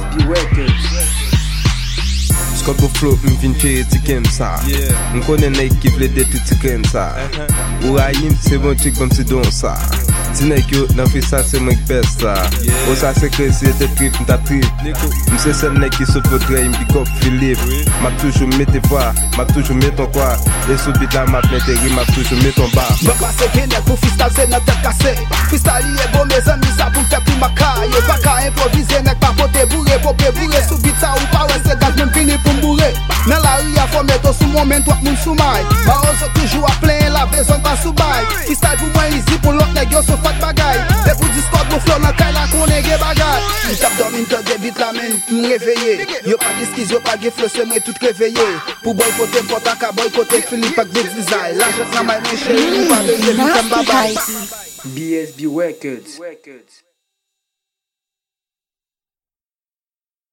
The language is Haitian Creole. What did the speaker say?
BSB Records. Scott go flow, m'vin pere ti kem sa. M'konnen nek ki vle de tout ti krem sa. Ou rayim, se bon trik bam si don sa. Ti nek yo, nan fi sa se mwen kpes sa. Ou sa se kre si ete trip, m'ta trip. M'se sel nek ki sot potre, m'big up Philip. M'a toujou mette voix, m'a toujou mette ton quoi. Et sou bit la map neteri, m'a toujou mette ton bar. Mwen pase kenek pou fistal se nan tet kase. Fistal liye bon me zan mi sa pou m'fe pli makaye. Pa ka improvise nek pa pote bourre, pope bourre. Sou bit sa ou pa wè se gaz men fini pou m'bourre. Nan la ria fò meto sou moment wak moun soumay. Ma ozo toujou a plen la vezon pa soubay. Fistal pou mwen easy pou lot neg yo sou fat bagay. E pou Discord nou flow nan kay la konen ge bagay. Li tap dormin te ge bit la men m'reveye. Yo pa diskiz, yo pa ge flow se mwen tout reveye. Pou boykote m'pota ka boykote Philippe ak Vix Design. La jet nan may men chéri, ou pa de ye bitem babay. BSB Records.